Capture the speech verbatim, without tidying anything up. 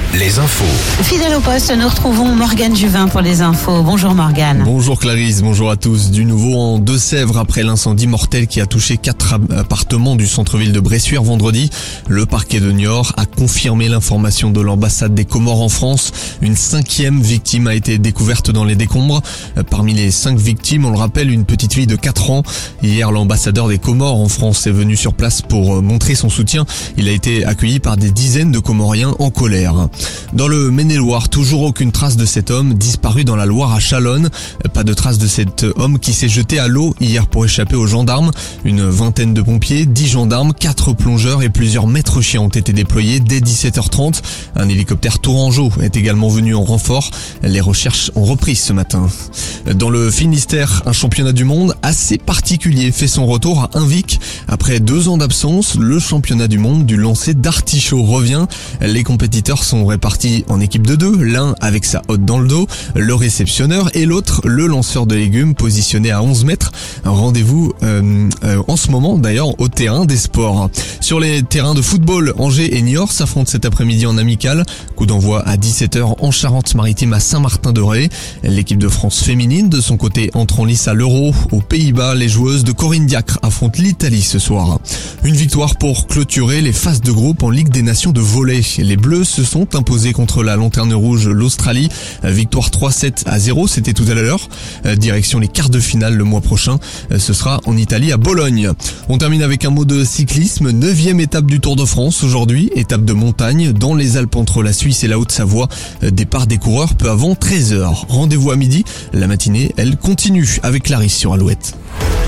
les infos. Fidèle au poste, nous retrouvons Morgane Juvin pour les infos. Bonjour Morgane. Bonjour Clarisse, bonjour à tous. Du nouveau en Deux-Sèvres après l'incendie mortel qui a touché quatre appartements du centre-ville de Bressuire vendredi. Le parquet de Niort a confirmé l'information de l'ambassade des Comores en France. Une cinquième victime a été découverte dans les décombres. Parmi les cinq victimes, on le rappelle, une petite fille de quatre ans. Hier, l'ambassadeur des Comores en France est venu sur place pour montrer son soutien. Il a été accueilli par des dizaines de Comoriens en colère. Dans le Maine-et-Loire, toujours aucune trace de cet homme disparu dans la Loire à Chalonnes. Pas de trace de cet homme qui s'est jeté à l'eau hier pour échapper aux gendarmes. Une vingtaine de pompiers, dix gendarmes, quatre plongeurs et plusieurs maîtres chiens ont été déployés dès dix-sept heures trente. Un hélicoptère tourangeau est également venu en renfort. Les recherches ont repris ce matin. Dans le Finistère, un championnat du monde assez particulier fait son retour à Invic. Après deux ans d'absence, le championnat du monde du lancer d'artichaut revient. Les compétiteurs sont répartis en équipe de deux, l'un avec sa hotte dans le dos, le réceptionneur, et l'autre, le lanceur de légumes positionné à onze mètres. Un rendez-vous euh, euh, en ce moment d'ailleurs au T un des sports. Sur les terrains de football, Angers et Niort s'affrontent cet après-midi en amical. Coup d'envoi à dix-sept heures en Charente-Maritime à Saint-Martin-de-Ré. L'équipe de France féminine de son côté entre en lice à l'Euro. Aux Pays-Bas, les joueuses de Corinne Diacre affrontent l'Italie ce soir. Une victoire pour clôturer les phases de groupe en Ligue des Nations de volley. Les Bleus se sont imposés contre la Lanterne Rouge, l'Australie. Victoire trois sept à zéro, c'était tout à l'heure. Direction les quarts de finale le mois prochain. Ce sera en Italie à Bologne. On termine avec un mot de cyclisme. Neuvième étape du Tour de France aujourd'hui. Étape de montagne dans les Alpes entre la Suisse et la Haute-Savoie. Départ des coureurs peu avant treize heures. Rendez-vous à midi. La matinée, elle continue avec Clarisse sur Alouette.